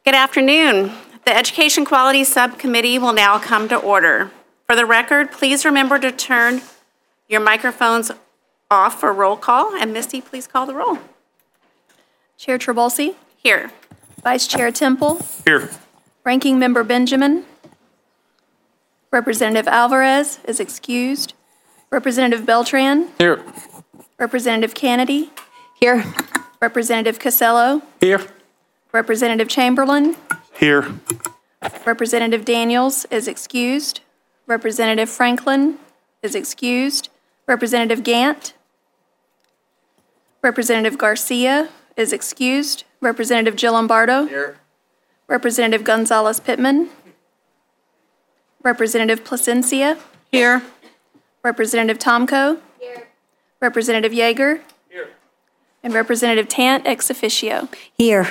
Good afternoon. The Education Quality Subcommittee will now come to order. For the record, please remember to turn your microphones off for roll call. And Misty, please call the roll. Chair Trabolsi, Here. Vice Chair Temple, Here. Ranking Member Benjamin, Representative Alvarez is excused, Representative Beltran, Here. Representative Kennedy, Here. Representative Casello, Here. Representative Chamberlain, Here. Representative Daniels is excused, Representative Franklin is excused, Representative Gant, Representative Garcia is excused, Representative Jill Lombardo, Here. Representative Gonzalez Pittman, Representative Placencia, Here. Representative Tomko, Representative Yeager, Here. and Representative Tant ex officio. Here.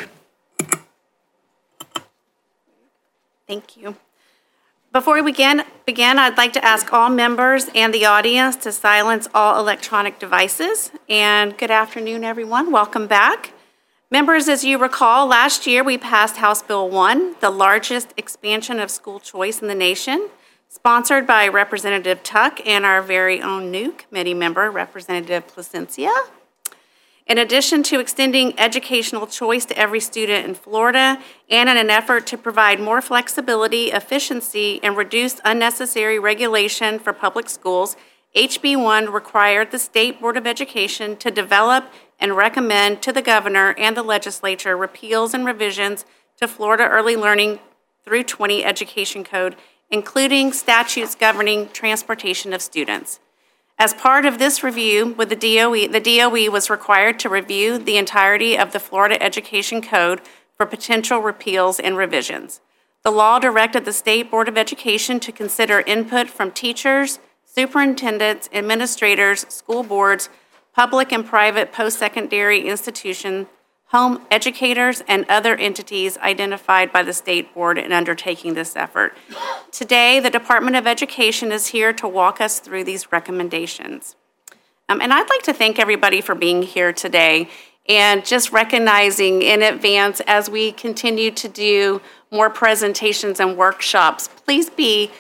Thank you. Before we begin, I'd like to ask all members and the audience to silence all electronic devices. And good afternoon, everyone. Welcome back. Members, as you recall, last year we passed House Bill 1, the largest expansion of school choice in the nation, sponsored by Representative Tuck and our very own new committee member, Representative Placencia. In addition to extending educational choice to every student in Florida, and in an effort to provide more flexibility, efficiency, and reduce unnecessary regulation for public schools, HB 1 required the State Board of Education to develop and recommend to the governor and the legislature repeals and revisions to Florida Early Learning through 20 Education Code, including statutes governing transportation of students. As part of this review with the DOE was required to review the entirety of the Florida Education Code for potential repeals and revisions. The law directed the State Board of Education to consider input from teachers, superintendents, administrators, school boards, public and private post-secondary institutions, home educators, and other entities identified by the State Board in undertaking this effort. Today, the Department of Education is here to walk us through these recommendations. And I'd like to thank everybody for being here today and just recognizing in advance as we continue to do more presentations and workshops, please be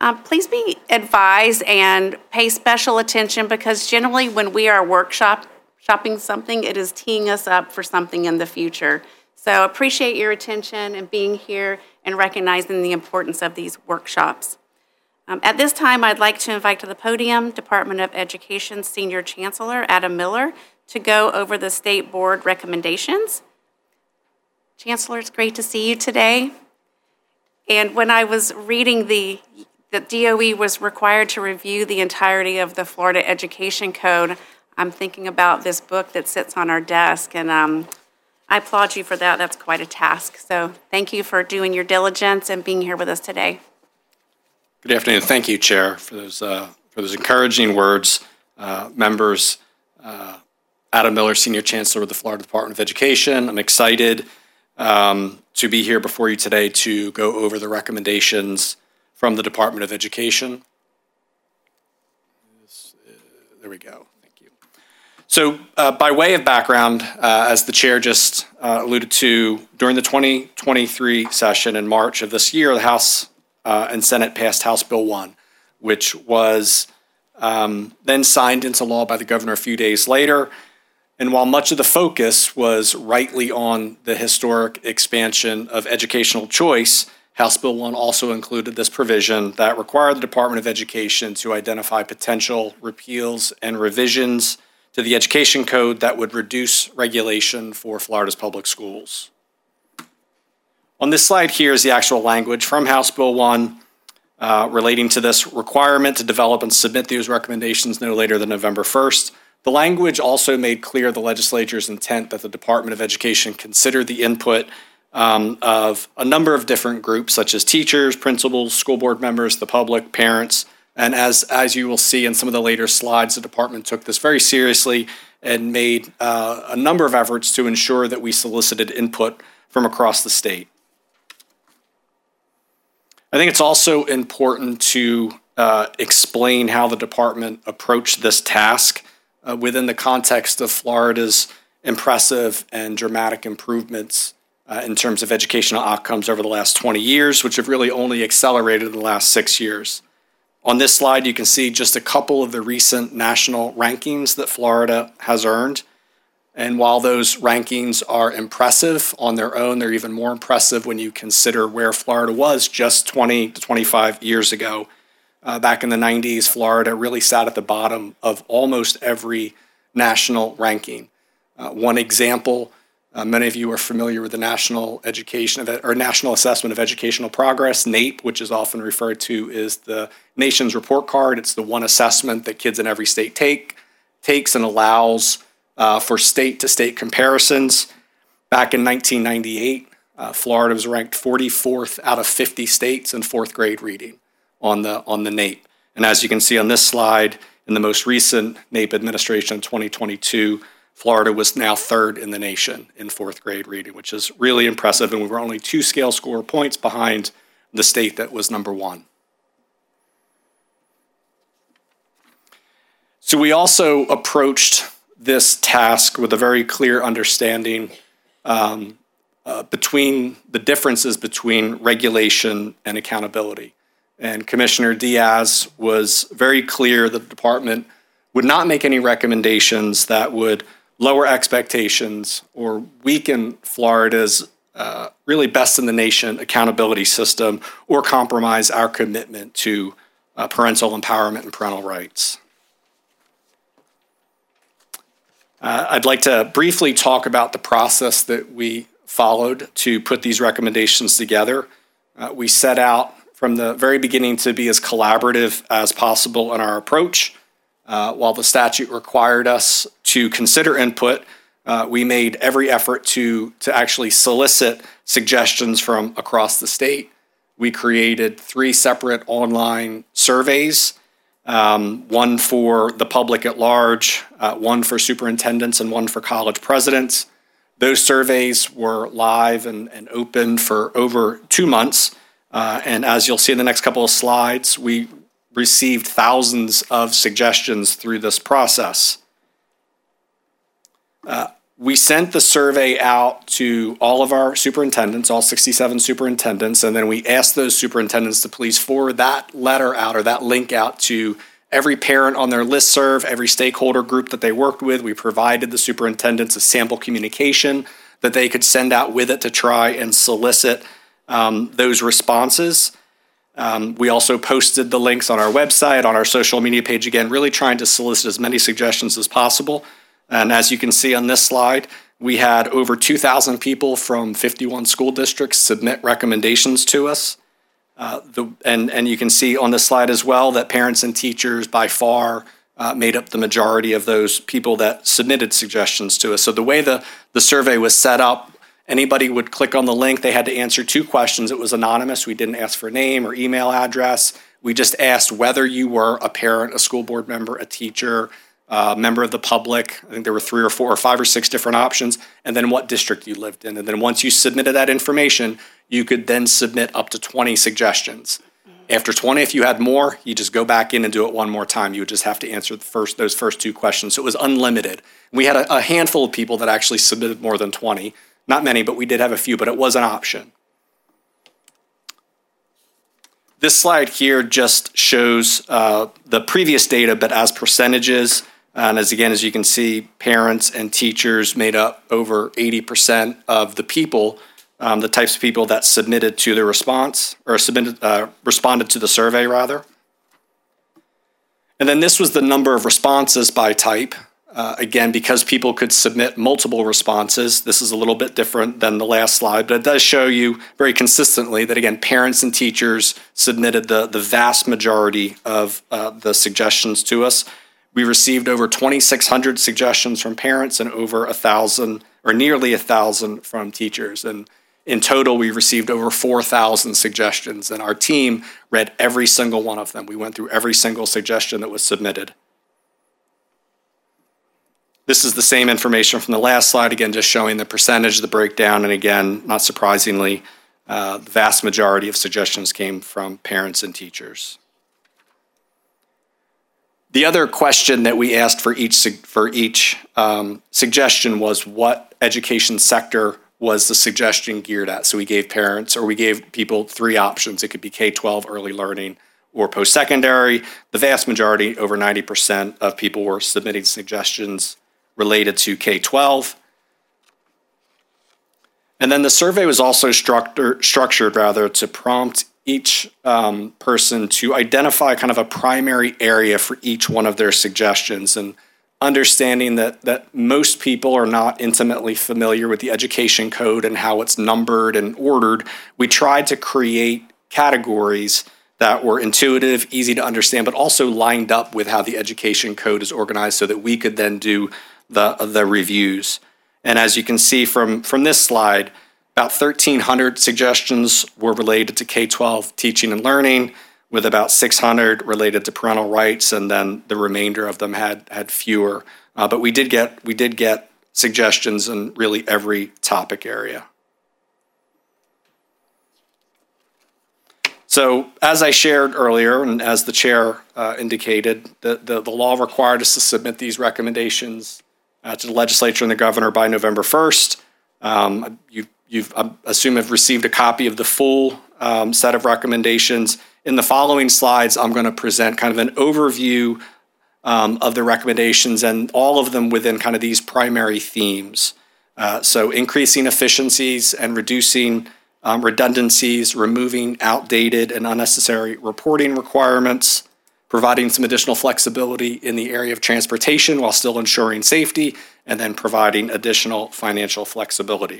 advised and pay special attention, because generally when we are shopping something, it is teeing us up for something in the future. So appreciate your attention and being here and recognizing the importance of these workshops. At this time, I'd like to invite to the podium Department of Education Senior Chancellor Adam Miller to go over the State Board recommendations. Chancellor, it's great to see you today. And when I was reading the DOE was required to review the entirety of the Florida Education Code, I'm thinking about this book that sits on our desk, and I applaud you for that. That's quite a task. So thank you for doing your diligence and being here with us today. Good afternoon. Thank you, Chair, for those encouraging words. Members, Adam Miller, Senior Chancellor of the Florida Department of Education. I'm excited to be here before you today to go over the recommendations from the Department of Education. There we go. So by way of background, as the chair just alluded to, during the 2023 session in March of this year, the House and Senate passed House Bill 1, which was then signed into law by the governor a few days later. And while much of the focus was rightly on the historic expansion of educational choice, House Bill 1 also included this provision that required the Department of Education to identify potential repeals and revisions to the Education Code that would reduce regulation for Florida's public schools. On this slide here is the actual language from House Bill 1 relating to this requirement to develop and submit these recommendations no later than November 1st. The language also made clear the legislature's intent that the Department of Education consider the input of a number of different groups, such as teachers, principals, school board members, the public, parents. And as you will see in some of the later slides, the department took this very seriously and made a number of efforts to ensure that we solicited input from across the state. I think it's also important to explain how the department approached this task within the context of Florida's impressive and dramatic improvements in terms of educational outcomes over the last 20 years, which have really only accelerated in the last 6 years. On this slide, you can see just a couple of the recent national rankings that Florida has earned. And while those rankings are impressive on their own, they're even more impressive when you consider where Florida was just 20 to 25 years ago. Back in the 90s, Florida really sat at the bottom of almost every national ranking. One example, many of you are familiar with the National Assessment of Educational Progress, NAEP, which is often referred to as the nation's report card. It's the one assessment that kids in every state takes and allows for state-to-state comparisons. Back in 1998, Florida was ranked 44th out of 50 states in fourth grade reading on the NAEP. And as you can see on this slide, in the most recent NAEP administration in 2022, Florida was now third in the nation in fourth grade reading, which is really impressive, and we were only 2 scale score points behind the state that was number 1. So we also approached this task with a very clear understanding between the differences between regulation and accountability. And Commissioner Diaz was very clear that the department would not make any recommendations that would lower expectations or weaken Florida's really best in the nation accountability system or compromise our commitment to parental empowerment and parental rights. I'd like to briefly talk about the process that we followed to put these recommendations together. We set out from the very beginning to be as collaborative as possible in our approach. While the statute required us to consider input, we made every effort to actually solicit suggestions from across the state. We created 3 separate online surveys, one for the public at large, one for superintendents, and one for college presidents. Those surveys were live and open for over 2 months. And as you'll see in the next couple of slides, we received thousands of suggestions through this process. We sent the survey out to all of our superintendents, all 67 superintendents, and then we asked those superintendents to please forward that letter out or that link out to every parent on their listserv, every stakeholder group that they worked with. We provided the superintendents a sample communication that they could send out with it to try and solicit those responses. We also posted the links on our website, on our social media page, again, really trying to solicit as many suggestions as possible. And as you can see on this slide, we had over 2,000 people from 51 school districts submit recommendations to us. And you can see on this slide as well that parents and teachers by far made up the majority of those people that submitted suggestions to us. So the way the survey was set up, anybody would click on the link. They had to answer 2 questions. It was anonymous. We didn't ask for name or email address. We just asked whether you were a parent, a school board member, a teacher, member of the public. I think there were 3 or 4 or 5 or 6 different options, and then what district you lived in. And then once you submitted that information, you could then submit up to 20 suggestions. After 20, if you had more, you just go back in and do it one more time. You would just have to answer those first 2 questions. So it was unlimited. We had a handful of people that actually submitted more than 20. Not many, but we did have a few, but it was an option. This slide here just shows the previous data, but as percentages. And as you can see, parents and teachers made up over 80% of the people, the types of people that submitted to the response, or responded to the survey, rather. And then this was the number of responses by type. Again, because people could submit multiple responses, this is a little bit different than the last slide, but it does show you very consistently that, again, parents and teachers submitted the vast majority of the suggestions to us. We received over 2,600 suggestions from parents and over 1,000, or nearly 1,000 from teachers. And in total, we received over 4,000 suggestions, and our team read every single one of them. We went through every single suggestion that was submitted. This is the same information from the last slide, again, just showing the percentage, the breakdown, and again, not surprisingly, the vast majority of suggestions came from parents and teachers. The other question that we asked for each suggestion was what education sector was the suggestion geared at. So we gave parents, or we gave people 3 options. It could be K-12, early learning, or post-secondary. The vast majority, over 90% of people were submitting suggestions related to K-12. And then the survey was also structured to prompt each person to identify kind of a primary area for each one of their suggestions. And understanding that most people are not intimately familiar with the education code and how it's numbered and ordered, we tried to create categories that were intuitive, easy to understand, but also lined up with how the education code is organized so that we could then do the reviews. And as you can see from this slide, about 1,300 suggestions were related to K-12 teaching and learning, with about 600 related to parental rights, and then the remainder of them had fewer. But we did get suggestions in really every topic area. So as I shared earlier, and as the chair indicated, the law required us to submit these recommendations to the legislature and the governor by November 1st. You've, I assume, have received a copy of the full set of recommendations. In the following slides, I'm going to present kind of an overview of the recommendations, and all of them within kind of these primary themes. So increasing efficiencies and reducing redundancies, removing outdated and unnecessary reporting requirements, providing some additional flexibility in the area of transportation while still ensuring safety, and then providing additional financial flexibility.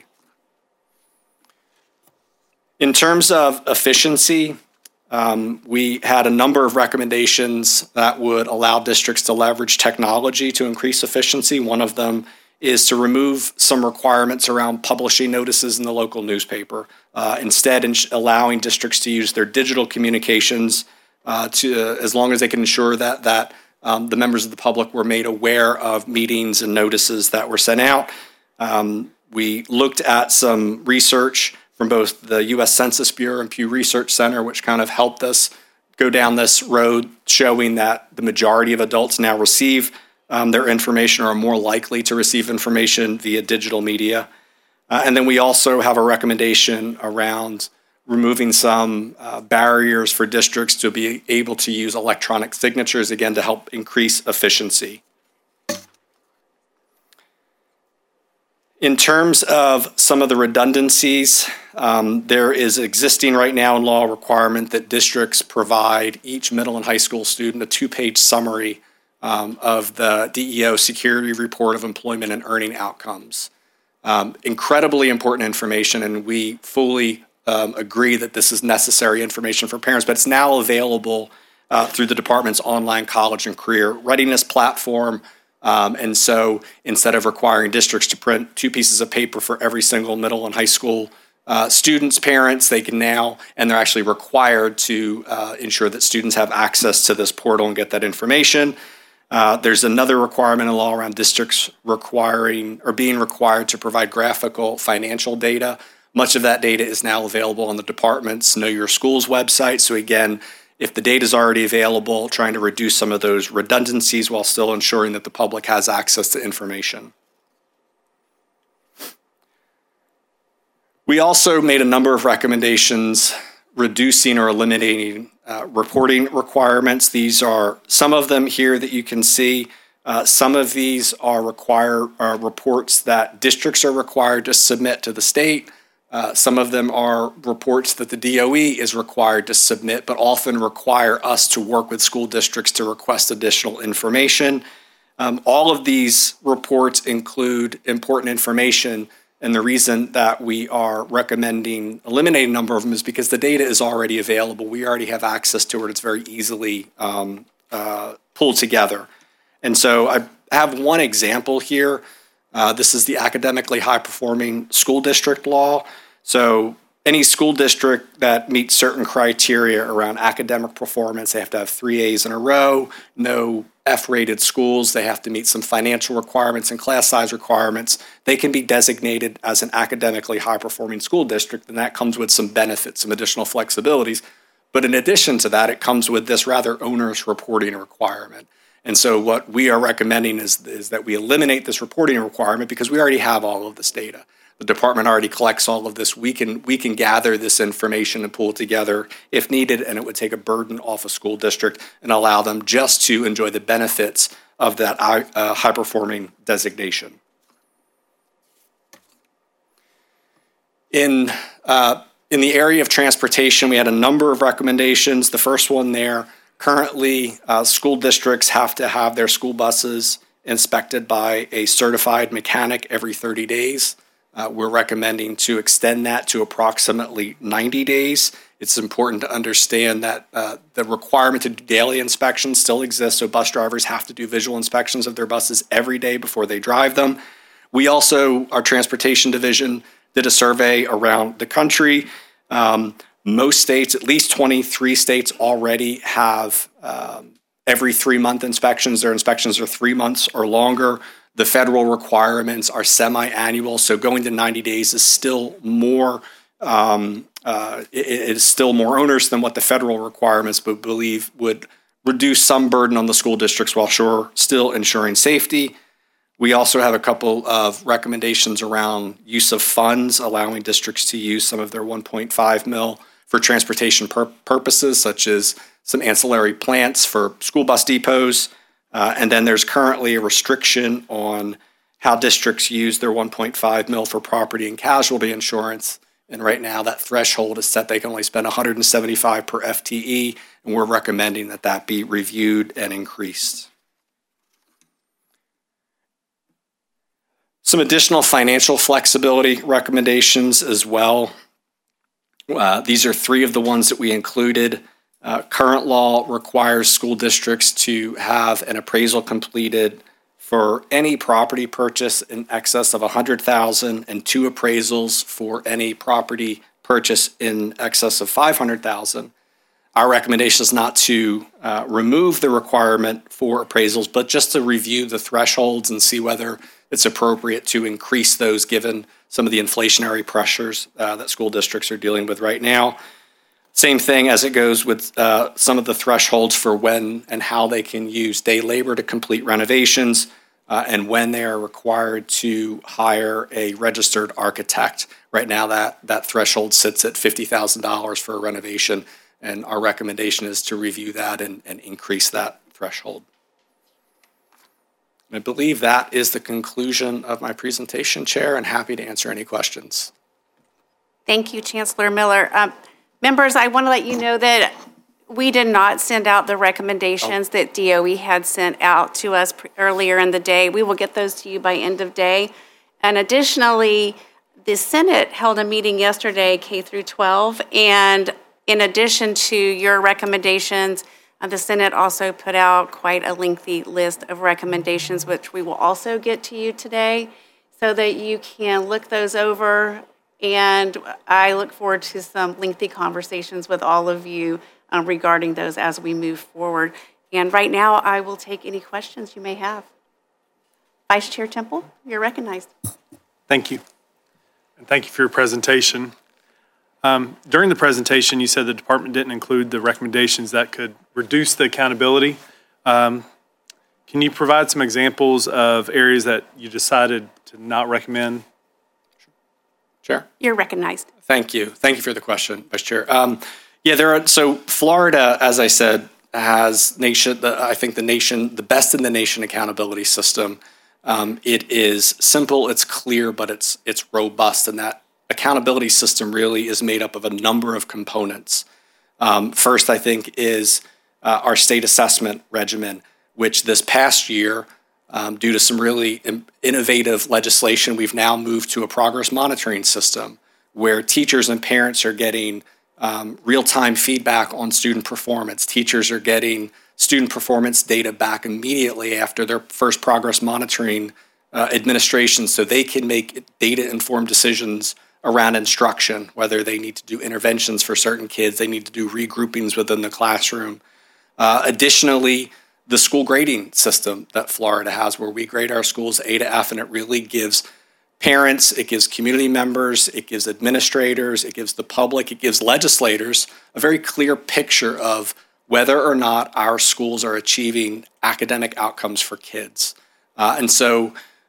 In terms of efficiency, we had a number of recommendations that would allow districts to leverage technology to increase efficiency. One of them is to remove some requirements around publishing notices in the local newspaper. Instead, allowing districts to use their digital communications as long as they can ensure that the members of the public were made aware of meetings and notices that were sent out. We looked at some research from both the U.S. Census Bureau and Pew Research Center, which kind of helped us go down this road, showing that the majority of adults now receive their information, or are more likely to receive information via digital media. And then we also have a recommendation around removing some barriers for districts to be able to use electronic signatures, again, to help increase efficiency. In terms of some of the redundancies, there is existing right now in law requirement that districts provide each middle and high school student a 2-page summary of the DEO Security Report of Employment and Earning Outcomes. Incredibly important information, and we fully agree that this is necessary information for parents, but it's now available through the department's online college and career readiness platform. And so instead of requiring districts to print 2 pieces of paper for every single middle and high school students' parents, they can now, and they're actually required to ensure that students have access to this portal and get that information. There's another requirement in law around districts requiring or being required to provide graphical financial data. Much of that data is now available on the department's Know Your Schools website. So again, if the data is already available, trying to reduce some of those redundancies while still ensuring that the public has access to information. We also made a number of recommendations reducing or eliminating reporting requirements. These are some of them here that you can see. Some of these are reports that districts are required to submit to the state. Some of them are reports that the DOE is required to submit, but often require us to work with school districts to request additional information. All of these reports include important information, and the reason that we are recommending eliminating a number of them is because the data is already available. We already have access to it. It's very easily pulled together. And so I have one example here. This is the academically high-performing school district law. So any school district that meets certain criteria around academic performance, they have to have 3 A's in a row, no F-rated schools, they have to meet some financial requirements and class size requirements. They can be designated as an academically high-performing school district, and that comes with some benefits, some additional flexibilities. But in addition to that, it comes with this rather onerous reporting requirement. And so what we are recommending is that we eliminate this reporting requirement because we already have all of this data. The department already collects all of this. We can gather this information and pull it together if needed, and it would take a burden off a school district and allow them just to enjoy the benefits of that high-performing designation. In the area of transportation, we had a number of recommendations. The first one there, currently school districts have to have their school buses inspected by a certified mechanic every 30 days. We're recommending to extend that to approximately 90 days. It's important to understand that the requirement to do daily inspections still exists, so bus drivers have to do visual inspections of their buses every day before they drive them. We also, our transportation division, did a survey around the country. Most states, at least 23 states, already have every 3-month inspections. Their inspections are 3 months or longer. The federal requirements are semi-annual, so going to 90 days is still more it is still more onerous than what the federal requirements but believe would reduce some burden on the school districts while still ensuring safety. We also have a couple of recommendations around use of funds, allowing districts to use some of their $1.5 million for transportation purposes, such as some ancillary plants for school bus depots. And then there's currently a restriction on how districts use their $1.5 million for property and casualty insurance. And right now that threshold is set, they can only spend $175 per FTE, and we're recommending that that be reviewed and increased. Some additional financial flexibility recommendations as well. These are 3 of the ones that we included. Current law requires school districts to have an appraisal completed for any property purchase in excess of $100,000 and 2 appraisals for any property purchase in excess of $500,000. Our recommendation is not to remove the requirement for appraisals, but just to review the thresholds and see whether it's appropriate to increase those given some of the inflationary pressures that school districts are dealing with right now. Same thing as it goes with some of the thresholds for when and how they can use day labor to complete renovations and when they are required to hire a registered architect. Right now that threshold sits at $50,000 for a renovation, and our recommendation is to review that and increase that threshold. I believe that is the conclusion of my presentation, Chair, and happy to answer any questions. Thank you, Chancellor Miller. Members, I want to let you know that we did not send out the recommendations that DOE had sent out to us earlier in the day. We will get those to you by end of day. And additionally, the Senate held a meeting yesterday, K through 12, and in addition to your recommendations, the Senate also put out quite a lengthy list of recommendations, which we will also get to you today so that you can look those over. And I look forward to some lengthy conversations with all of you regarding those as we move forward. And right now, I will take any questions you may have. Vice Chair Temple, you're recognized. Thank you. And thank you for your presentation. During the presentation, you said the department didn't include the recommendations that could reduce the accountability. Can you provide some examples of areas that you decided to not recommend? Sure. You're recognized. Thank you. Thank you for the question, Vice Chair. So Florida, as I said, has the best in the nation accountability system. It is simple, it's clear, but it's robust, and that accountability system really is made up of a number of components. First, I think, is our state assessment regimen, which this past year, due to some really innovative legislation, we've now moved to a progress monitoring system where teachers and parents are getting real-time feedback on student performance. Teachers are getting student performance data back immediately after their first progress monitoring administration, so they can make data-informed decisions around instruction, whether they need to do interventions for certain kids, they need to do regroupings within the classroom. Additionally, the school grading system that Florida has, where we grade our schools A to F, and it really gives parents, it gives community members, it gives administrators, it gives the public, it gives legislators a very clear picture of whether or not our schools are achieving academic outcomes for kids. And so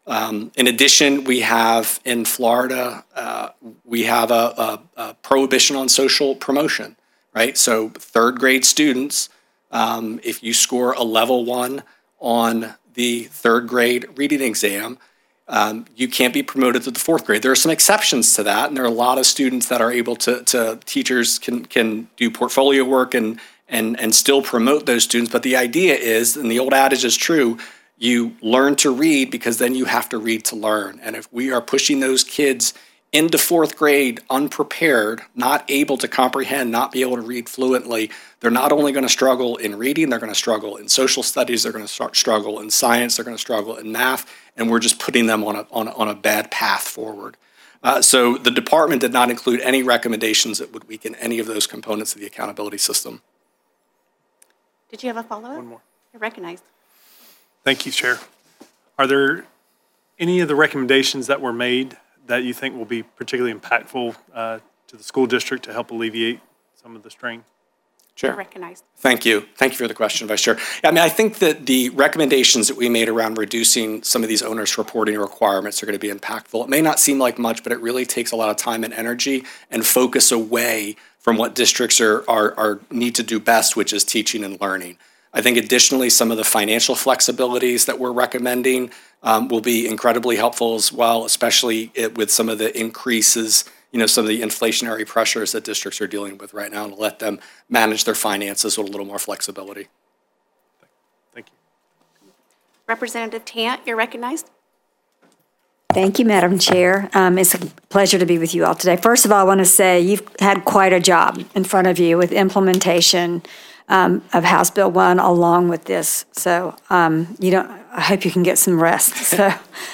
In addition, we have in Florida, we have a prohibition on social promotion, right? So third grade students, if you score a level 1 on the third grade reading exam, you can't be promoted to the fourth grade. There are some exceptions to that, and there are a lot of students that are able to teachers can do portfolio work and still promote those students. But the idea is, and the old adage is true, you learn to read because then you have to read to learn. And if we are pushing those kids into fourth grade unprepared, not able to comprehend, not be able to read fluently, they're not only going to struggle in reading, they're going to struggle in social studies, they're going to struggle in science, they're going to struggle in math, and we're just putting them on a bad path forward. So the department did not include any recommendations that would weaken any of those components of the accountability system. Did you have a follow-up? One more. You're recognized. Thank you, Chair. Are there any of the recommendations that were made that you think will be particularly impactful to the school district to help alleviate some of the strain? You're recognized. Thank you. Thank you for the question, Vice Chair. I mean, I think that the recommendations that we made around reducing some of these onerous reporting requirements are going to be impactful. It may not seem like much, but it really takes a lot of time and energy and focus away from what districts need to do best, which is teaching and learning. I think additionally, some of the financial flexibilities that we're recommending will be incredibly helpful as well, especially with some of the increases, some of the inflationary pressures that districts are dealing with right now, to let them manage their finances with a little more flexibility. Thank you. Representative Tant, you're recognized. Thank you, Madam Chair. It's a pleasure to be with you all today. First of all, I want to say you've had quite a job in front of you with implementation of House Bill 1 along with this. So I hope you can get some rest. So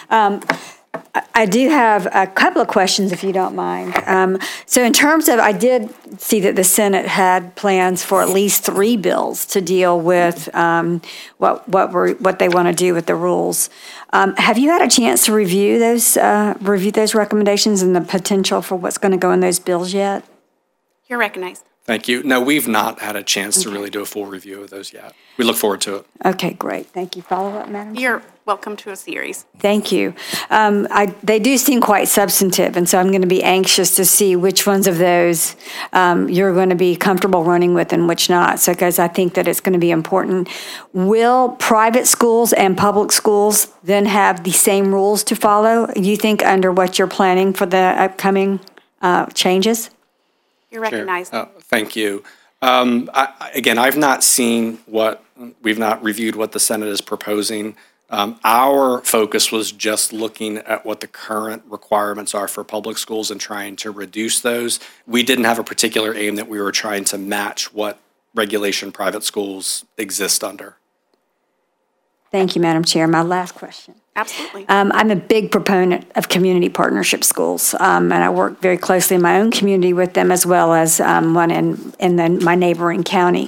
I do have a couple of questions, if you don't mind. So in terms of, I did see that the Senate had plans for at least 3 bills to deal with what they want to do with the rules. Have you had a chance to review those recommendations and the potential for what's going to go in those bills yet? You're recognized. Thank you. No, we've not had a chance to really do a full review of those yet. We look forward to it. Okay, great. Thank you. Follow up, Madam Chair? You're welcome to a series. Thank you. They do seem quite substantive, and so I'm going to be anxious to see which ones of those you're going to be comfortable running with and which not, so because I think that it's going to be important. Will private schools and public schools then have the same rules to follow, you think, under what you're planning for the upcoming changes? You're recognized. Sure. Thank you. Again, we've not reviewed what the Senate is proposing. Our focus was just looking at what the current requirements are for public schools and trying to reduce those. We didn't have a particular aim that we were trying to match what regulation private schools exist under. Thank you, Madam Chair. My last question. Absolutely. I'm a big proponent of community partnership schools, and I work very closely in my own community with them, as well as one in my neighboring county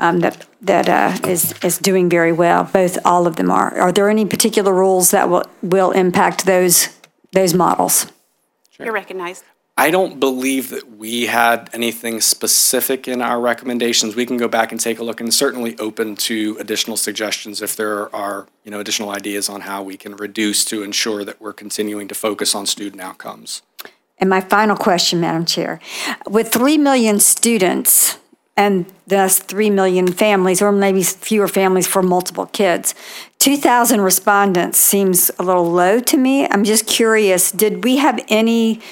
that is doing very well. All of them are. Are there any particular rules that will impact those models? Sure. You're recognized. I don't believe that we had anything specific in our recommendations. We can go back and take a look, and certainly open to additional suggestions if there are, additional ideas on how we can reduce to ensure that we're continuing to focus on student outcomes. And my final question, Madam Chair. With 3 million students and thus 3 million families, or maybe fewer families for multiple kids, 2,000 respondents seems a little low to me. I'm just curious, did we have any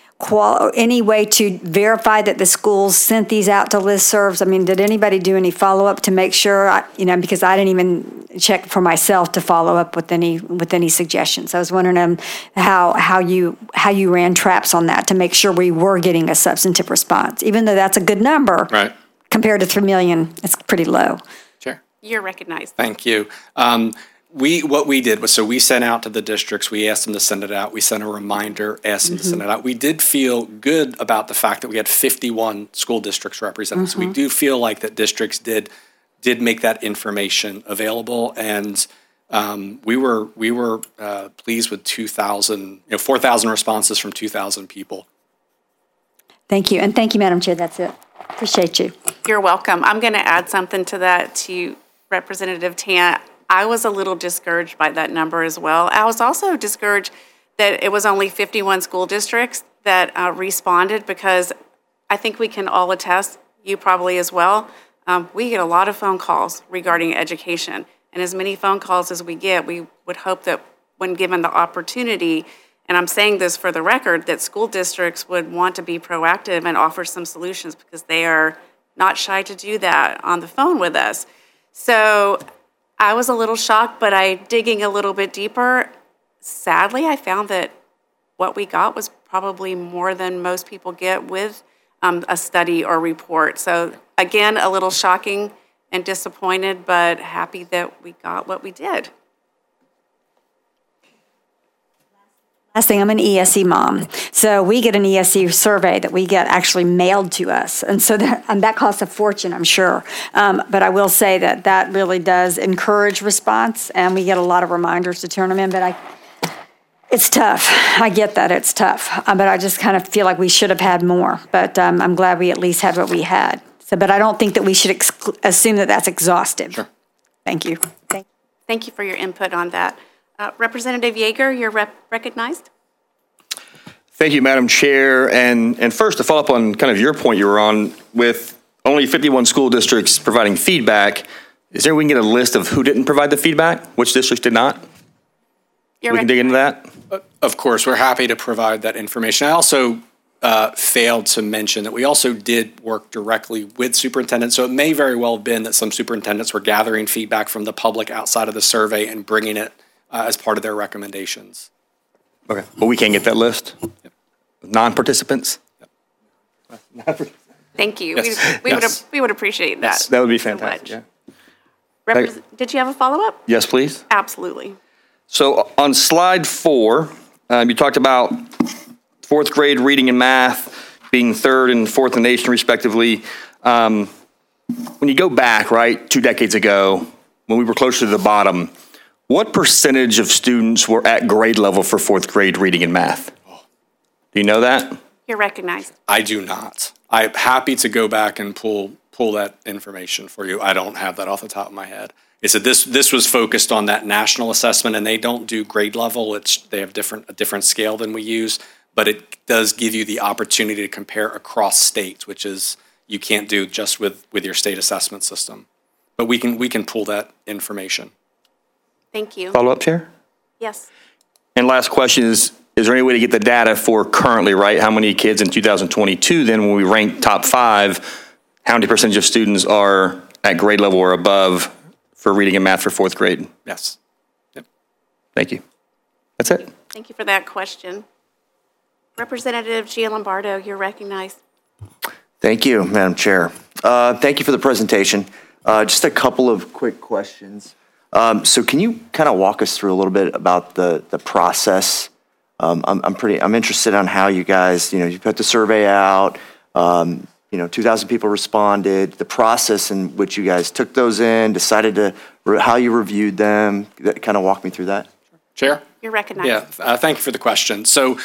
way to verify that the schools sent these out to listservs? I mean, did anybody do any follow-up to make sure, because I didn't even check for myself to follow up with any suggestions. I was wondering how you ran traps on that to make sure we were getting a substantive response. Even though that's a good number, right, compared to 3 million, it's pretty low. Sure. You're recognized. Thank you. What we did was, we sent out to the districts, we asked them to send it out, we sent a reminder, asked them to send it out. We did feel good about the fact that we had 51 school districts represented. So we do feel like that districts did make that information available, and we were pleased with 2,000, 4,000 responses from 2,000 people. Thank you, and thank you, Madam Chair. That's it. Appreciate you. You're welcome. I'm going to add something to that to Representative Tant. I was a little discouraged by that number as well. I was also discouraged that it was only 51 school districts that responded, because I think we can all attest, you probably as well, we get a lot of phone calls regarding education. And as many phone calls as we get, we would hope that when given the opportunity, and I'm saying this for the record, that school districts would want to be proactive and offer some solutions, because they are not shy to do that on the phone with us. So I was a little shocked, but digging a little bit deeper, sadly, I found that what we got was probably more than most people get with a study or report. So again, a little shocking and disappointed, but happy that we got what we did. Last thing, I'm an ESE mom. So we get an ESE survey that we get actually mailed to us. And so that costs a fortune, I'm sure. But I will say that really does encourage response, and we get a lot of reminders to turn them in. But it's tough. I get that it's tough. But I just kind of feel like we should have had more. But I'm glad we at least had what we had. So, but I don't think that we should assume that that's exhaustive. Sure. Thank you. Thank you for your input on that. Representative Yeager, you're recognized. Thank you, Madam Chair. And first, to follow up on kind of your point you were on, with only 51 school districts providing feedback, is there a way we can get a list of who didn't provide the feedback? Which districts did not? We can dig into that? Of course, we're happy to provide that information. I also failed to mention that we also did work directly with superintendents. So it may very well have been that some superintendents were gathering feedback from the public outside of the survey and bringing it as part of their recommendations. Okay, but we can't get that list? Yep. Non-participants? Yep. Thank you. Yes. We would appreciate that. That would be so fantastic, much. yeah. Did you have a follow-up? Yes, please. Absolutely. So on slide 4, you talked about fourth grade reading and math being third and fourth in the nation, respectively. When you go back, right, 2 decades ago, when we were closer to the bottom, what percentage of students were at grade level for fourth grade reading and math? Do you know that? You're recognized. I do not. I'm happy to go back and pull that information for you. I don't have that off the top of my head. It said this was focused on that national assessment, and they don't do grade level. They have a different scale than we use, but it does give you the opportunity to compare across states, which is you can't do just with your state assessment system. But we can pull that information. Thank you. Follow up, Chair? Yes. And last question is there any way to get the data for currently, right? How many kids in 2022, then when we rank top 5, how many percentage of students are at grade level or above for reading and math for fourth grade? Yes. Yep. Thank you. That's it. Thank you for that question. Representative Gianlombardo, you're recognized. Thank you, Madam Chair. Thank you for the presentation. Just a couple of quick questions. So can you kind of walk us through a little bit about the process? I'm interested on how you guys, you put the survey out, 2,000 people responded, the process in which you guys took those in, decided how you reviewed them. Kind of walk me through that. Chair? You're recognized. Yeah, thank you for the question. So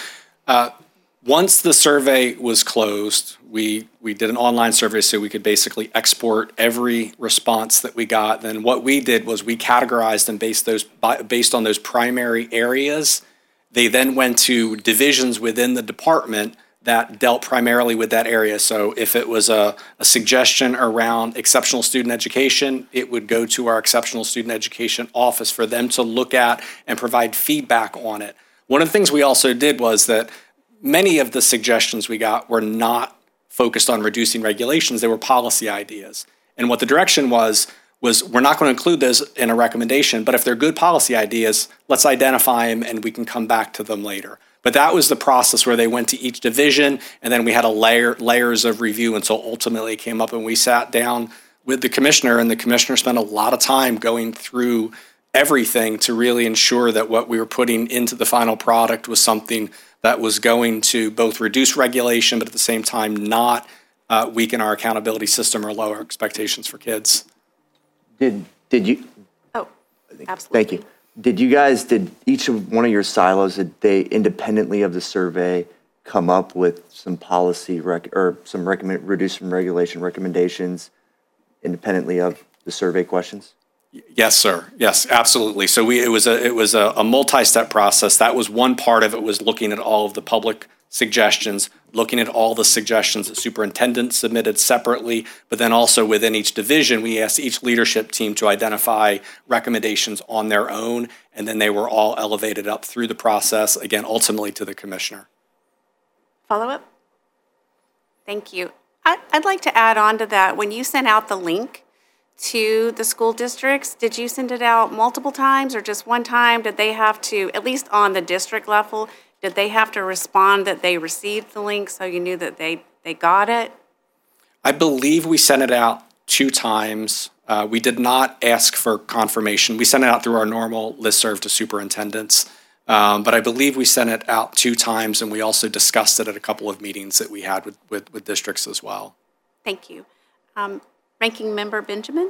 once the survey was closed, we did an online survey so we could basically export every response that we got. Then what we did was we categorized them based on those primary areas. They then went to divisions within the department that dealt primarily with that area. So if it was a suggestion around exceptional student education, it would go to our exceptional student education office for them to look at and provide feedback on it. One of the things we also did was that many of the suggestions we got were not focused on reducing regulations, they were policy ideas. And what the direction was we're not going to include those in a recommendation, but if they're good policy ideas, let's identify them and we can come back to them later. But that was the process where they went to each division, and then we had layers of review until ultimately it came up and we sat down with the commissioner, and the commissioner spent a lot of time going through everything to really ensure that what we were putting into the final product was something that was going to both reduce regulation, but at the same time not weaken our accountability system or lower expectations for kids. Did you? Oh, absolutely. Thank you. Did each of one of your silos, did they independently of the survey come up with some policy reduce some regulation recommendations independently of the survey questions? Yes, sir. Yes, absolutely. So it was a multi-step process. That was one part of it, was looking at all of the public suggestions, looking at all the suggestions that superintendents submitted separately, but then also within each division, we asked each leadership team to identify recommendations on their own, and then they were all elevated up through the process, again, ultimately to the commissioner. Follow-up? Thank you. I'd like to add on to that. When you sent out the link to the school districts, did you send it out multiple times or just one time? Did they have to, at least on the district level, did they have to respond that they received the link so you knew that they got it? I believe we sent it out 2 times. We did not ask for confirmation. We sent it out through our normal listserv to superintendents. But I believe we sent it out 2 times, and we also discussed it at a couple of meetings that we had with districts as well. Thank you. Ranking Member Benjamin?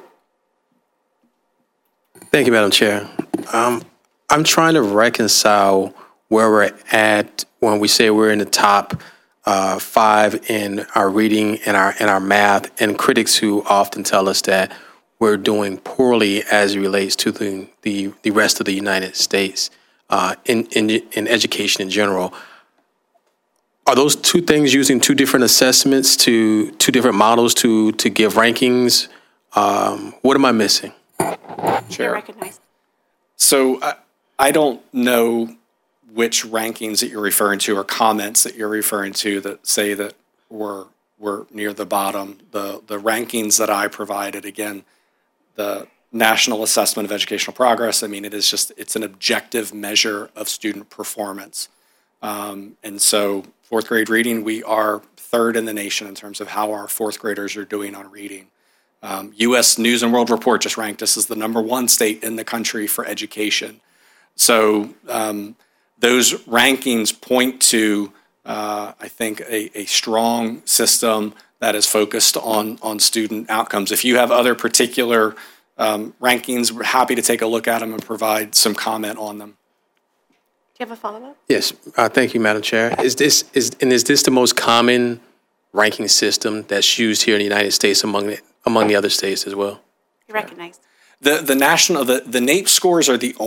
Thank you, Madam Chair. I'm trying to reconcile where we're at when we say we're in the top 5 in our reading and our math, and critics who often tell us that we're doing poorly as it relates to the rest of the United States in education in general. Are those 2 things using 2 different assessments, 2 different models to give rankings? What am I missing? You're recognized. So I don't know which rankings that you're referring to or comments that you're referring to that say that we're near the bottom. The rankings that I provided, again, the National Assessment of Educational Progress, I mean, it's an objective measure of student performance. And so 4th grade reading, we are 3rd in the nation in terms of how our 4th graders are doing on reading. U.S. News and World Report just ranked us as the #1 state in the country for education. So those rankings point to, I think, a strong system that is focused on student outcomes. If you have other particular rankings, we're happy to take a look at them and provide some comment on them. Do you have a follow-up? Yes, thank you, Madam Chair. Is this the most common ranking system that's used here in the United States among the other states as well? You're recognized. The NAEP scores are the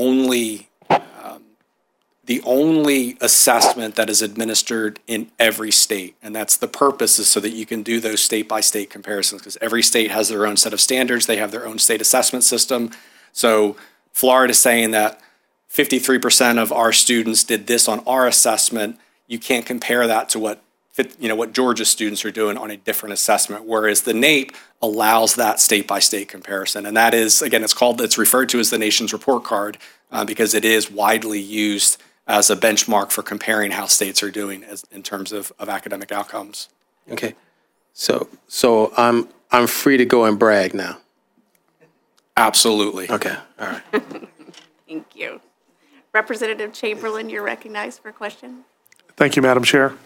only assessment that is administered in every state, and that's the purpose, is so that you can do those state-by-state comparisons, because every state has their own set of standards. They have their own state assessment system. So Florida's saying that 53% of our students did this on our assessment. You can't compare that to what Georgia's students are doing on a different assessment, whereas the NAEP allows that state-by-state comparison. And that is, again, it's referred to as the nation's report card because it is widely used as a benchmark for comparing how states are doing in terms of academic outcomes. Okay, so I'm free to go and brag now. Absolutely. Okay, all right. Thank you. Representative Chamberlain, you're recognized for a question. Thank you, Madam Chair.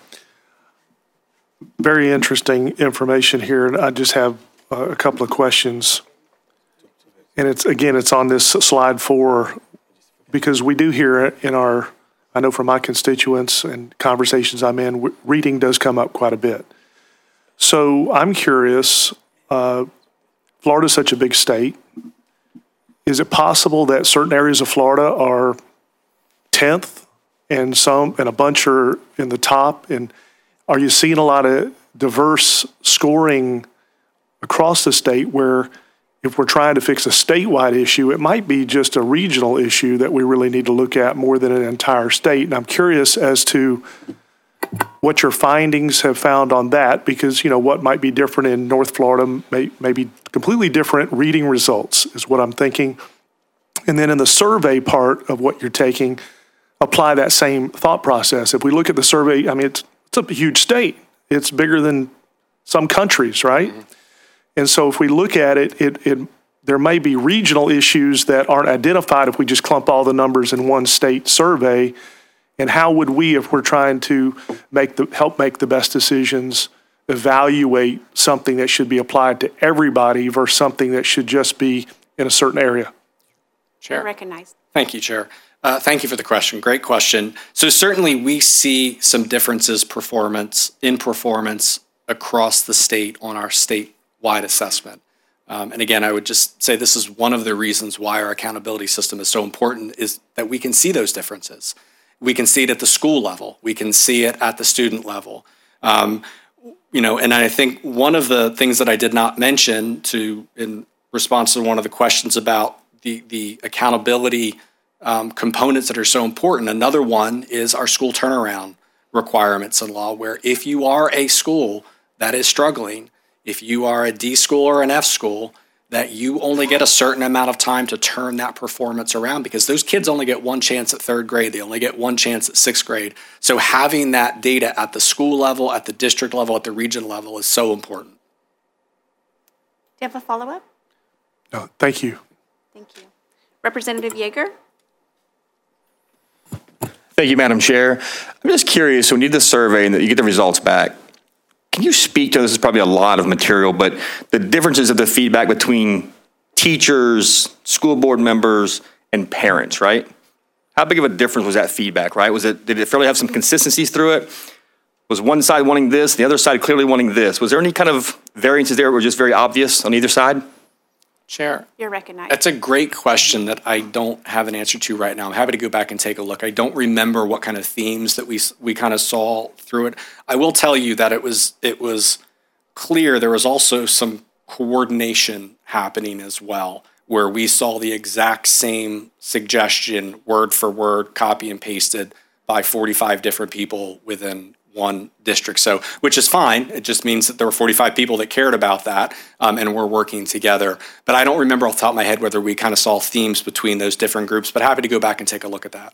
Very interesting information here, and I just have a couple of questions. And it's on this slide 4, because we do hear I know from my constituents and conversations I'm in, reading does come up quite a bit. So I'm curious, Florida's such a big state. Is it possible that certain areas of Florida are 10th and a bunch are in the top? And are you seeing a lot of diverse scoring across the state where if we're trying to fix a statewide issue, it might be just a regional issue that we really need to look at more than an entire state? And I'm curious as to what your findings have found on that, because, what might be different in North Florida may be completely different reading results is what I'm thinking. And then in the survey part of what you're taking, apply that same thought process. If we look at the survey, I mean, it's a huge state. It's bigger than some countries, right? Mm-hmm. And so if we look at it, there may be regional issues that aren't identified if we just clump all the numbers in one state survey. And how would we, if we're trying to help make the best decisions, evaluate something that should be applied to everybody versus something that should just be in a certain area? Chair. You're recognized. Thank you, Chair. Thank you for the question. Great question. So certainly we see some differences in performance across the state on our statewide assessment. And again, I would just say this is one of the reasons why our accountability system is so important, is that we can see those differences. We can see it at the school level. We can see it at the student level. And I think one of the things that I did not mention in response to one of the questions about the accountability components that are so important, another one is our school turnaround requirements in law, where if you are a school that is struggling, if you are a D school or an F school, that you only get a certain amount of time to turn that performance around, because those kids only get one chance at third grade. They only get one chance at sixth grade. So having that data at the school level, at the district level, at the region level is so important. Do you have a follow-up? No, thank you. Thank you. Representative Yeager? Thank you, Madam Chair. I'm just curious, when you do the survey and you get the results back, can you speak to, this is probably a lot of material, but the differences of the feedback between teachers, school board members, and parents, right? How big of a difference was that feedback, right? Did it fairly have some consistencies through it? Was one side wanting this, the other side clearly wanting this? Was there any kind of variances there that were just very obvious on either side? Chair. You're recognized. That's a great question that I don't have an answer to right now. I'm happy to go back and take a look. I don't remember what kind of themes that we kind of saw through it. I will tell you that it was clear there was also some coordination happening as well, where we saw the exact same suggestion, word for word, copy and pasted by 45 different people within one district. So, which is fine. It just means that there were 45 people that cared about that, and we're working together. But I don't remember off the top of my head whether we kind of saw themes between those different groups, but happy to go back and take a look at that.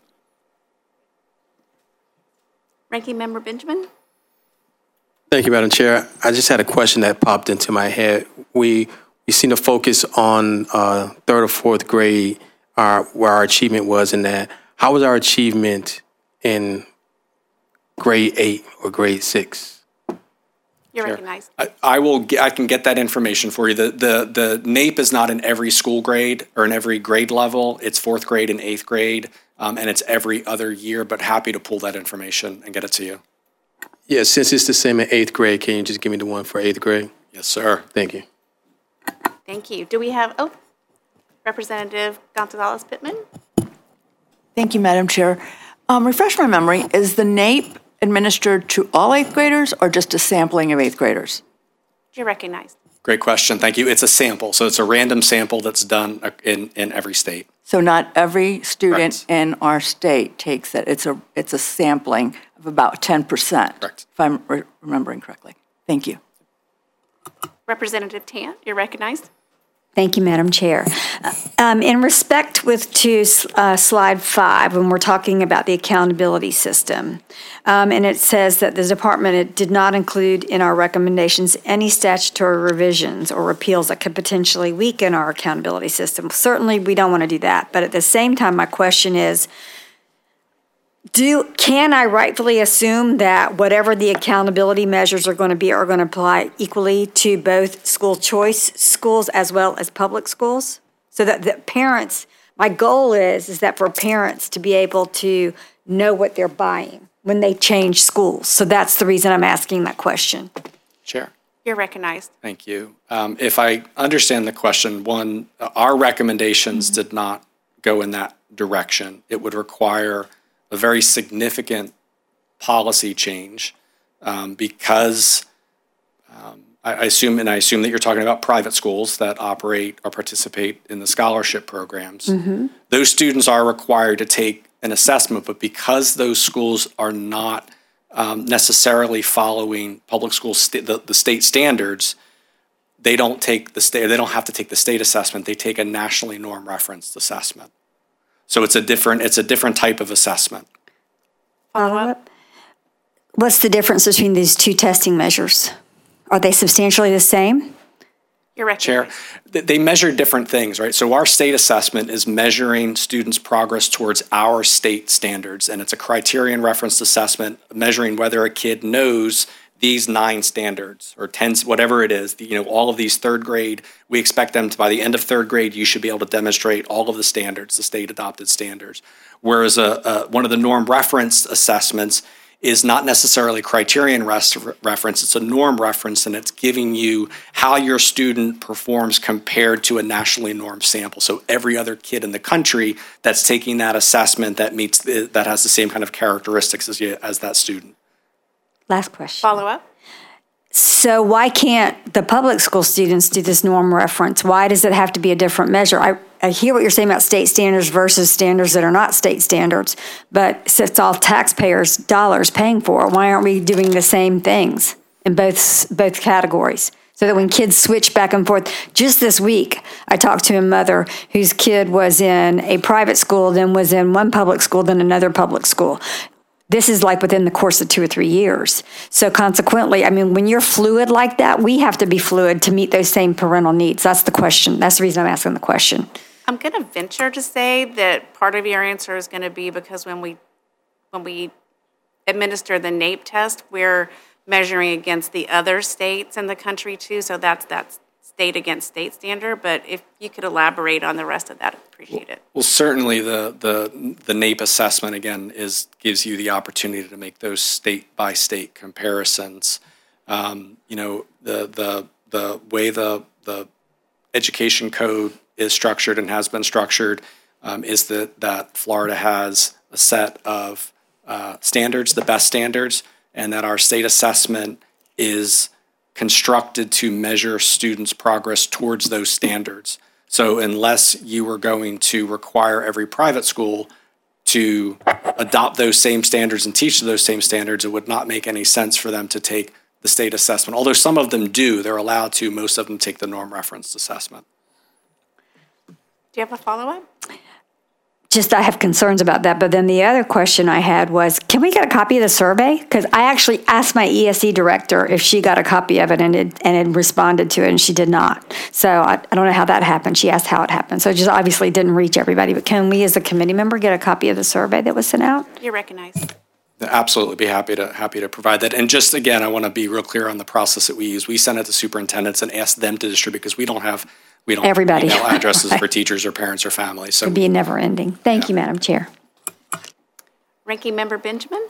Ranking Member Benjamin? Thank you, Madam Chair. I just had a question that popped into my head. We seem to focus on third or fourth grade, where our achievement was in that. How was our achievement in grade 8 or grade 6? You're recognized. I can get that information for you. The NAEP is not in every school grade or in every grade level. It's fourth grade and eighth grade, and it's every other year, but happy to pull that information and get it to you. Yeah, since it's the same in 8th grade, can you just give me the one for 8th grade? Yes, sir. Thank you. Thank you. Do we have, Representative Gonzalez Pittman? Thank you, Madam Chair. Refresh my memory, is the NAEP administered to all 8th graders or just a sampling of 8th graders? You're recognized. Great question. Thank you. It's a sample. So it's a random sample that's done in every state. So not every student Correct. in our state takes it. It's a sampling of about 10%. Correct. If I'm remembering correctly. Thank you. Representative Tant, you're recognized. Thank you, Madam Chair. In respect to slide 5, when we're talking about the accountability system, and it says that the department did not include in our recommendations any statutory revisions or repeals that could potentially weaken our accountability system. Certainly, we don't want to do that. But at the same time, my question is, can I rightfully assume that whatever the accountability measures are going to apply equally to both school choice schools as well as public schools? So that the parents, my goal is that for parents to be able to know what they're buying when they change schools. So that's the reason I'm asking that question. Chair. You're recognized. Thank you. If I understand the question, one, our recommendations did not go in that direction. It would require a very significant policy change because I assume that you're talking about private schools that operate or participate in the scholarship programs. Mm-hmm. Those students are required to take an assessment, but because those schools are not necessarily following public school the state standards, they don't have to take the state assessment. They take a nationally norm referenced assessment. So it's a different type of assessment. Follow-up? What's the difference between these two testing measures? Are they substantially the same? You're recognized. Chair, they measure different things, right? So our state assessment is measuring students' progress towards our state standards, and it's a criterion referenced assessment measuring whether a kid knows these 9 standards or 10, whatever it is, all of these third grade, we expect them to, by the end of third grade, you should be able to demonstrate all of the standards, the state adopted standards. Whereas one of the norm reference assessments is not necessarily criterion reference, it's a norm reference, and it's giving you how your student performs compared to a nationally normed sample. So every other kid in the country that's taking that assessment that has the same kind of characteristics as that student. Last question. Follow up? So why can't the public school students do this norm reference? Why does it have to be a different measure? I hear what you're saying about state standards versus standards that are not state standards, but it's all taxpayers' dollars paying for it. Why aren't we doing the same things in both categories? So that when kids switch back and forth. Just this week, I talked to a mother whose kid was in a private school, then was in one public school, then another public school. This is like within the course of 2 or 3 years. So consequently, I mean, when you're fluid like that, we have to be fluid to meet those same parental needs. That's the question. That's the reason I'm asking the question. I'm going to venture to say that part of your answer is going to be because when we administer the NAEP test, we're measuring against the other states in the country too. So that's state against state standard. But if you could elaborate on the rest of that, I'd appreciate it. Well, certainly the NAEP assessment, again, gives you the opportunity to make those state-by-state comparisons. The way the education code is structured and has been structured is that Florida has a set of standards, the best standards, and that our state assessment is constructed to measure students' progress towards those standards. So unless you were going to require every private school to adopt those same standards and teach those same standards, it would not make any sense for them to take the state assessment. Although some of them do, they're allowed to. Most of them take the norm referenced assessment. Do you have a follow-up? I have concerns about that. But then the other question I had was, can we get a copy of the survey? Because I actually asked my ESE director if she got a copy of it and it responded to it, and she did not. So I don't know how that happened. She asked how it happened. So it just obviously didn't reach everybody. But can we, as a committee member, get a copy of the survey that was sent out? You're recognized. Absolutely, be happy to provide that. And just again, I want to be real clear on the process that we use. We send it to superintendents and ask them to distribute because we don't Everybody. Email addresses Right. for teachers or parents or families. So It'd be never ending. Thank you, Madam Chair. Ranking Member Benjamin?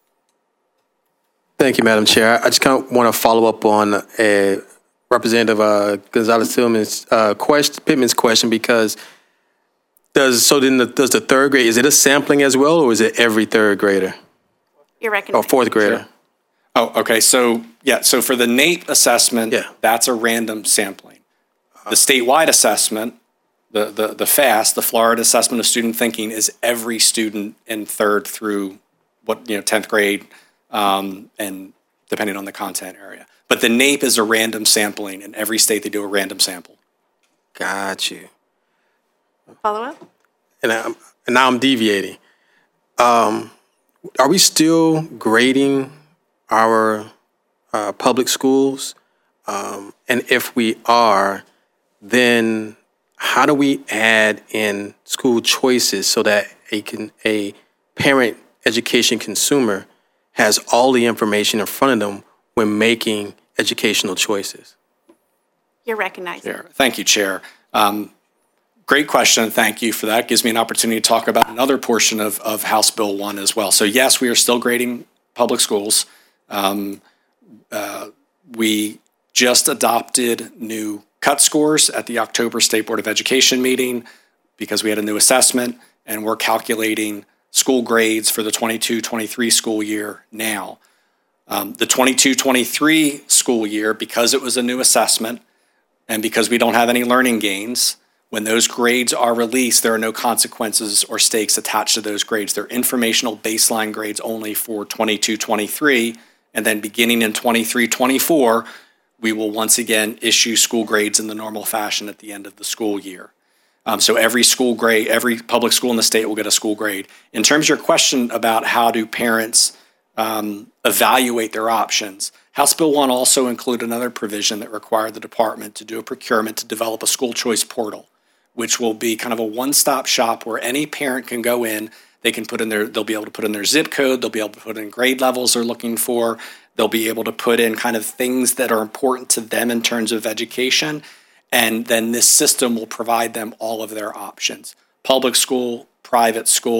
Thank you, Madam Chair. I just kind of want to follow up on Representative Gonzalez-Pittman's question because does the third grade, is it a sampling as well, or is it every third grader You're recognized. or fourth grader? Sure. Oh, okay. So for the NAEP assessment, that's a random sampling. The statewide assessment, the FAST, the Florida Assessment of Student Thinking, is every student in third through 10th grade, and depending on the content area. But the NAEP is a random sampling. In every state, they do a random sample. Got you. Follow up? And now I'm deviating. Are we still grading our public schools? And if we are, then how do we add in school choices so that a parent education consumer has all the information in front of them when making educational choices? You're recognized. Thank you, Chair. Great question. Thank you for that. Gives me an opportunity to talk about another portion of House Bill 1 as well. So yes, we are still grading public schools. We just adopted new cut scores at the October State Board of Education meeting because we had a new assessment, and we're calculating school grades for the 22-23 school year now. The 22-23 school year, because it was a new assessment and because we don't have any learning gains, when those grades are released, there are no consequences or stakes attached to those grades. They're informational baseline grades only for 22-23, and then beginning in 23-24, we will once again issue school grades in the normal fashion at the end of the school year. So every public school in the state will get a school grade. In terms of your question about how do parents evaluate their options, House Bill 1 also included another provision that required the department to do a procurement to develop a school choice portal, which will be kind of a one-stop shop where any parent can go in. They'll be able to put in their zip code. They'll be able to put in grade levels they're looking for. They'll be able to put in kind of things that are important to them in terms of education. And then this system will provide them all of their options. Public school, private school.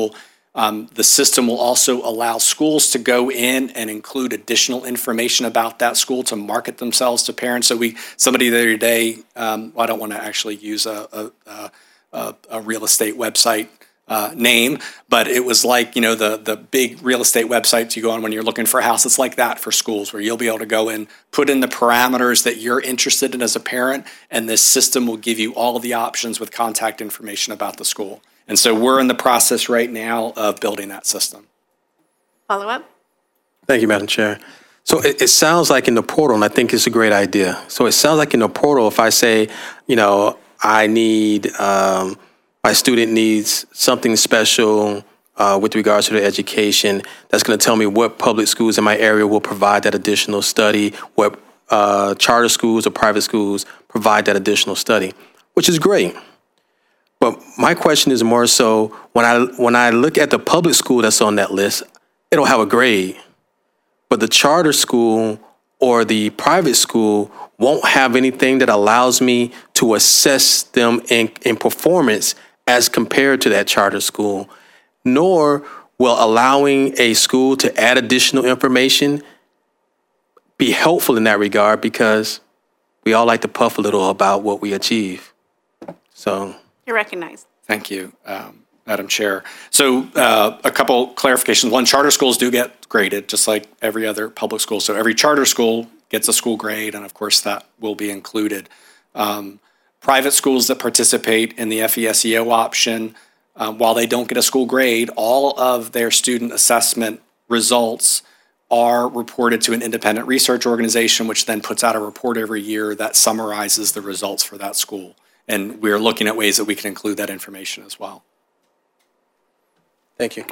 The system will also allow schools to go in and include additional information about that school to market themselves to parents. So somebody the other day, I don't want to actually use a real estate website name, but it was like, the big real estate websites you go on when you're looking for a house. It's like that for schools, where you'll be able to go in, put in the parameters that you're interested in as a parent, and this system will give you all of the options with contact information about the school. And so we're in the process right now of building that system. Follow up? Thank you, Madam Chair. So it sounds like in the portal, and I think it's a great idea. So it sounds like in the portal, if I say, I need, my student needs something special with regards to their education, that's going to tell me what public schools in my area will provide that additional study, what charter schools or private schools provide that additional study, which is great. But my question is more so, when I look at the public school that's on that list, it'll have a grade. But the charter school or the private school won't have anything that allows me to assess them in performance as compared to that charter school, nor will allowing a school to add additional information be helpful in that regard, because we all like to puff a little about what we achieve. So You're recognized. Thank you, Madam Chair. So a couple clarifications. One, charter schools do get graded just like every other public school. So every charter school gets a school grade, and of course that will be included. Private schools that participate in the FESEO option, while they don't get a school grade, all of their student assessment results are reported to an independent research organization, which then puts out a report every year that summarizes the results for that school. And we're looking at ways that we can include that information as well. thank you.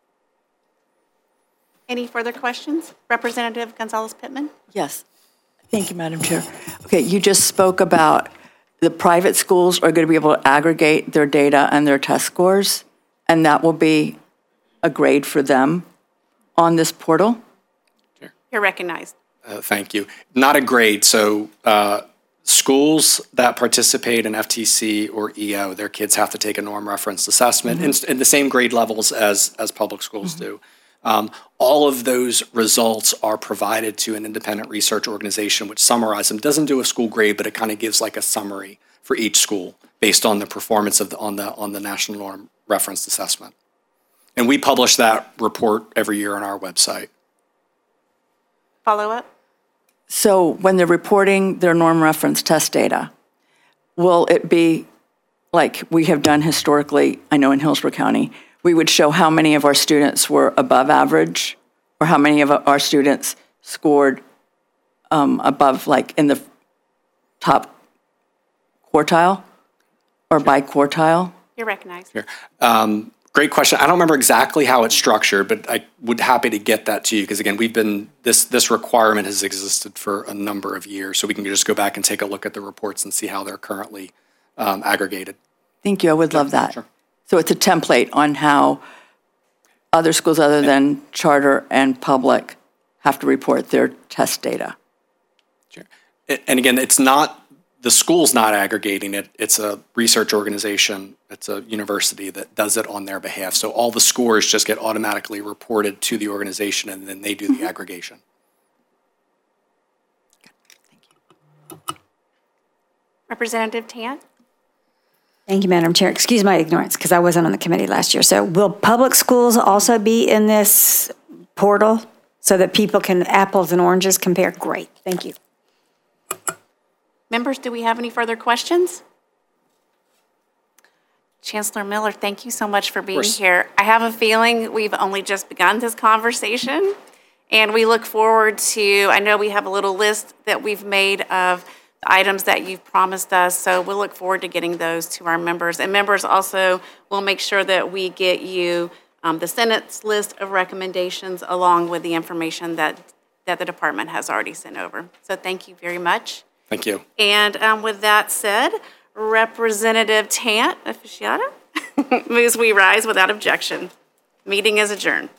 Any further questions? Representative Gonzalez-Pittman? Yes. Thank you, Madam Chair. Okay, you just spoke about the private schools are going to be able to aggregate their data and their test scores, and that will be a grade for them on this portal? You're recognized. Thank you. Not a grade. So schools that participate in FTC or EO, their kids have to take a norm referenced assessment in the same grade levels as public schools do. All of those results are provided to an independent research organization, which summarizes them. Doesn't do a school grade, but it kind of gives like a summary for each school based on the performance of on the national norm referenced assessment. And we publish that report every year on our website. Follow up? So when they're reporting their norm reference test data, will it be like we have done historically, I know in Hillsborough County, we would show how many of our students were above average or how many of our students scored above, like in the top quartile or by quartile? You're recognized. Here. Great question. I don't remember exactly how it's structured, but I would happy to get that to you because, again, we've been this requirement has existed for a number of years, so we can just go back and take a look at the reports and see how they're currently aggregated. Thank you. I would love that. Sure. So it's a template on how other schools other than charter and public have to report their test data. Sure. And again, it's not, the school's not aggregating it. It's a research organization. It's a university that does it on their behalf. So all the scores just get automatically reported to the organization, and then they do the aggregation. Representative Tant? Thank you, Madam Chair. Excuse my ignorance because I wasn't on the committee last year. So will public schools also be in this portal so that people can apples and oranges compare? Great. Thank you. Members, do we have any further questions? Chancellor Miller, thank you so much for being here. I have a feeling we've only just begun this conversation, and we look forward to, I know we have a little list that we've made of the items that you've promised us, so we'll look forward to getting those to our members. And members also will make sure that we get you the Senate's list of recommendations along with the information that the department has already sent over. So thank you very much. Thank you. And with that said, Representative Tant, officiata, moves we rise without objection. Meeting is adjourned.